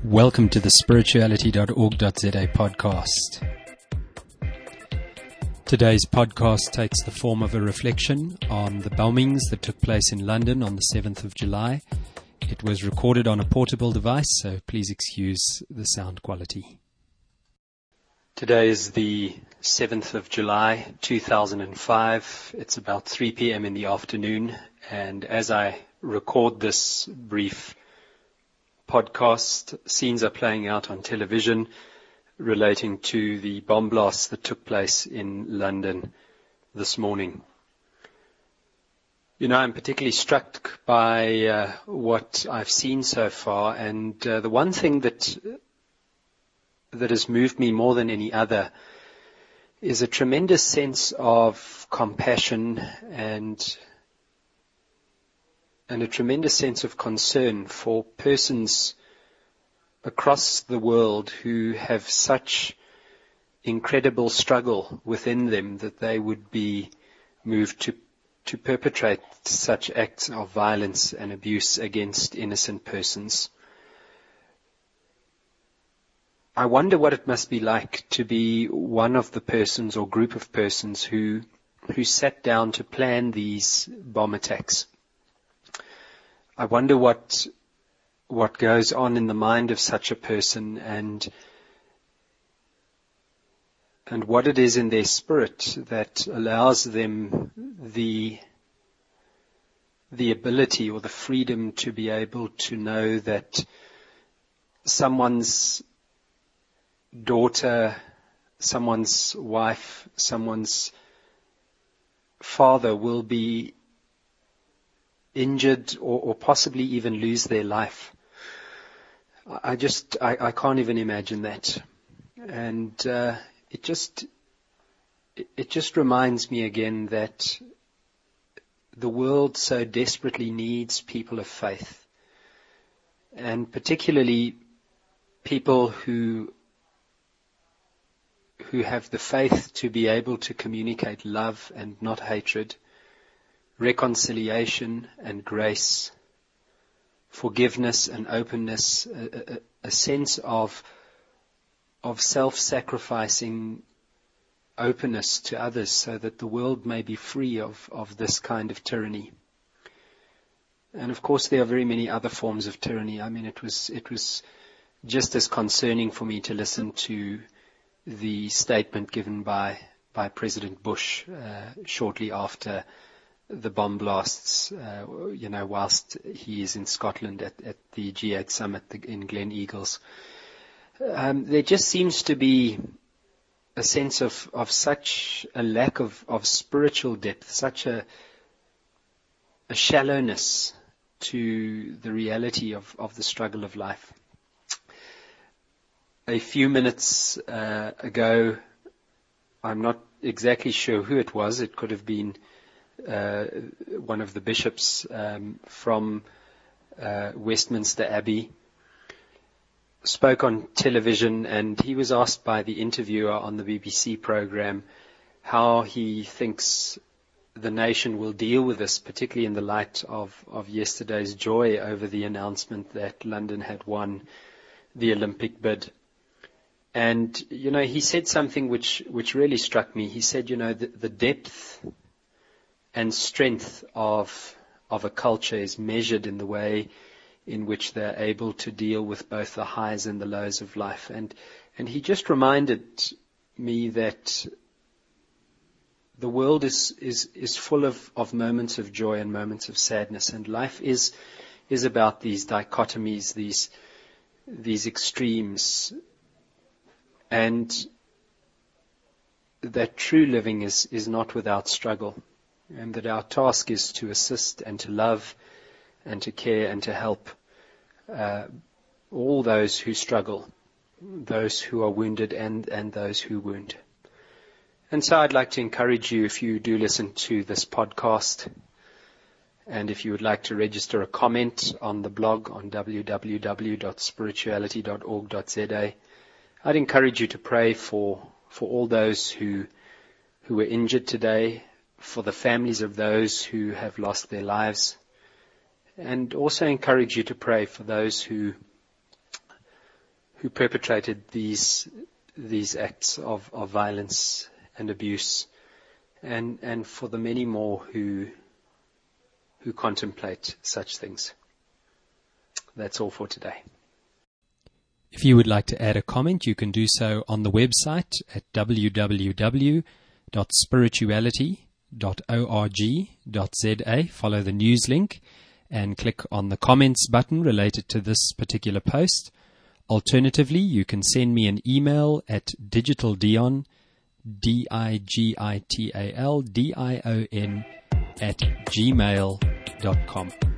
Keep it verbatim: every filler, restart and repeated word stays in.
Welcome to the spirituality dot org dot z a podcast. Today's podcast takes the form of a reflection on the bombings that took place in London on the seventh of July. It was recorded on a portable device, so please excuse the sound quality. Today is the seventh of July, two thousand five. It's about three p.m. in the afternoon, and as I record this brief podcast, scenes are playing out on television relating to the bomb blasts that took place in London this morning. You know, I'm particularly struck by uh, what I've seen so far, and uh, the one thing that that has moved me more than any other is a tremendous sense of compassion and and a tremendous sense of concern for persons across the world who have such incredible struggle within them that they would be moved to to perpetrate such acts of violence and abuse against innocent persons. I wonder what it must be like to be one of the persons or group of persons who who sat down to plan these bomb attacks. I wonder what what goes on in the mind of such a person and and what it is in their spirit that allows them the the ability or the freedom to be able to know that someone's daughter, someone's wife, someone's father will be injured or, or possibly even lose their life. I just, I, I can't even imagine that. And uh, it just, it, it just reminds me again that the world so desperately needs people of faith, and particularly people who who have the faith to be able to communicate love and not hatred, reconciliation and grace, forgiveness and openness, a, a, a sense of of self-sacrificing openness to others so that the world may be free of, of this kind of tyranny. And of course there are very many other forms of tyranny. I mean, it was it was just as concerning for me to listen to the statement given by, by President Bush uh, shortly after the bomb blasts, uh, you know, whilst he is in Scotland at, at the G eight summit in Glen Eagles. Um, there just seems to be a sense of, of such a lack of, of spiritual depth, such a, a shallowness to the reality of, of the struggle of life. A few minutes uh, ago, I'm not exactly sure who it was. It could have been Uh, one of the bishops um, from uh, Westminster Abbey, spoke on television, and he was asked by the interviewer on the B B C program how he thinks the nation will deal with this, particularly in the light of, of yesterday's joy over the announcement that London had won the Olympic bid. And, you know, he said something which, which really struck me. He said, you know, the, the depth and strength of of a culture is measured in the way in which they're able to deal with both the highs and the lows of life. And and he just reminded me that the world is is, is full of, of moments of joy and moments of sadness, and life is is about these dichotomies, these these extremes, and that true living is, is not without struggle. And that our task is to assist and to love and to care and to help uh, all those who struggle, those who are wounded and, and those who wound. And so I'd like to encourage you, if you do listen to this podcast, and if you would like to register a comment on the blog on w w w dot spirituality dot org dot z a, I'd encourage you to pray for, for all those who who were injured today, for the families of those who have lost their lives, and also encourage you to pray for those who who perpetrated these these acts of, of violence and abuse, and and for the many more who who contemplate such things. That's all for today. If you would like to add a comment, you can do so on the website at w w w dot spirituality dot org dot z a. Follow the news link and click on the comments button related to this particular post. Alternatively, you can send me an email at digitaldion, D I G I T A L D I O N, at gmail dot com.